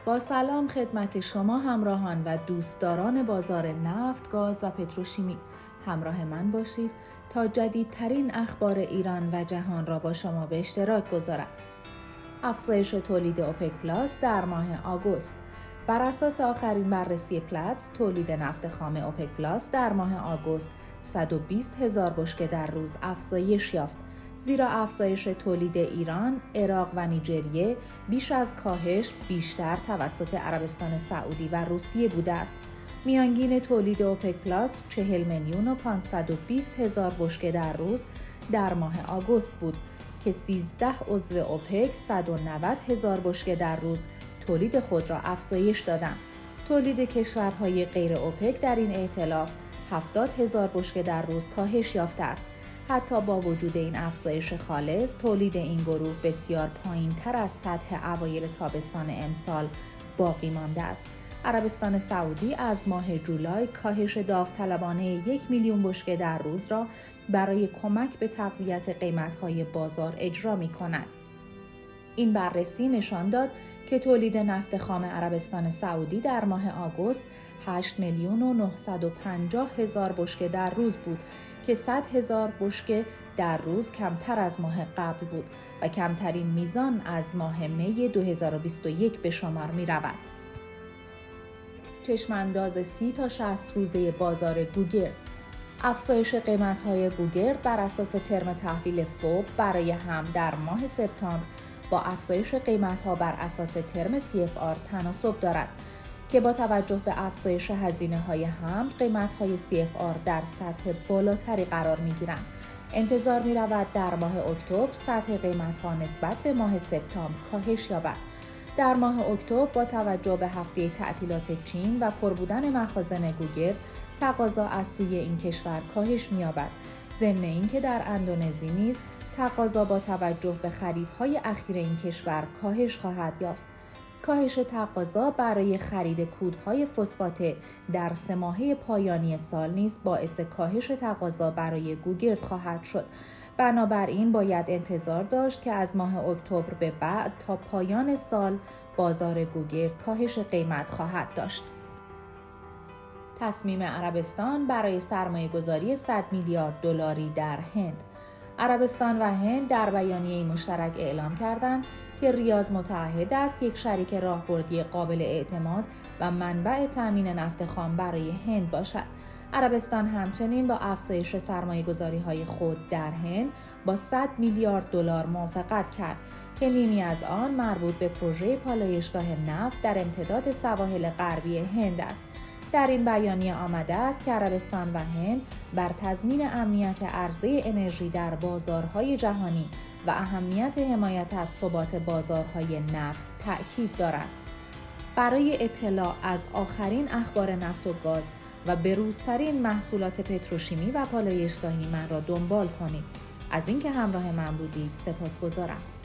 با سلام خدمت شما همراهان و دوستداران بازار نفت، گاز و پتروشیمی. همراه من باشید تا جدیدترین اخبار ایران و جهان را با شما به اشتراک گذارم. افزایش تولید اوپک پلاس در ماه آگوست. بر اساس آخرین بررسی پلاتس، تولید نفت خام اوپک پلاس در ماه آگوست 120,000 بشکه در روز افزایش یافت، زیرا افزایش تولید ایران، عراق و نیجریه بیش از کاهش بیشتر توسط عربستان سعودی و روسیه بوده است. میانگین تولید اوپک پلاس 40,520,000 بشکه در روز در ماه آگوست بود که 13 عضو اوپک 190,000 بشکه در روز تولید خود را افزایش دادند. تولید کشورهای غیر اوپک در این ائتلاف 70,000 بشکه در روز کاهش یافته است. حتی با وجود این افزایش خالص، تولید این گروه بسیار پایین‌تر از سطح اوایل تابستان امسال باقی مانده است. عربستان سعودی از ماه جولای کاهش داوطلبانه 1,000,000 بشکه در روز را برای کمک به تقویت قیمت‌های بازار اجرا می‌کند. این بررسی نشان داد که تولید نفت خام عربستان سعودی در ماه آگوست 8,950,000 بشکه در روز بود که 100,000 بشکه در روز کمتر از ماه قبل بود و کمترین میزان از ماه می 2021 به شمار می رود. چشمانداز 30 تا 60 روزه بازار گوگرد. افزایش قیمت‌های گوگرد بر اساس ترم تحویل فوب برای حمل در ماه سپتامبر با افزایش قیمت‌ها بر اساس ترم CFR تناسب دارد که با توجه به افزایش هزینه‌های حمل، قیمت‌های CFR در سطح بالاتری قرار می‌گیرند. انتظار می‌رود در ماه اکتبر سطح قیمت‌ها نسبت به ماه سپتامبر کاهش یابد. در ماه اکتبر با توجه به هفته تعطیلات چین و پر بودن مخازن گوگرد، تقاضا از سوی این کشور کاهش می‌یابد. ضمن اینکه در اندونزی نیز تقاضا با توجه به خریدهای اخیر این کشور کاهش خواهد یافت. کاهش تقاضا برای خرید کودهای فسفات در 3 ماهه پایانی سال نیز باعث کاهش تقاضا برای گوگرد خواهد شد. بنابراین باید انتظار داشت که از ماه اکتبر به بعد تا پایان سال بازار گوگرد کاهش قیمت خواهد داشت. تصمیم عربستان برای سرمایه‌گذاری 100 میلیارد دلاری در هند. عربستان و هند در بیانیه مشترک اعلام کردند که ریاض متعهد است یک شریک راهبردی قابل اعتماد و منبع تامین نفت خام برای هند باشد. عربستان همچنین با افزایش سرمایه‌گذاری‌های خود در هند با 100 میلیارد دلار موافقت کرد که نیمی از آن مربوط به پروژه پالایشگاه نفت در امتداد سواحل غربی هند است. در این بیانیه آمده است که عربستان و هند بر تضمین امنیت عرضه انرژی در بازارهای جهانی و اهمیت حمایت از ثبات بازارهای نفت تأکید دارند. برای اطلاع از آخرین اخبار نفت و گاز و بروزترین محصولات پتروشیمی و پالایشگاهی من را دنبال کنید. از اینکه همراه من بودید سپاسگزارم.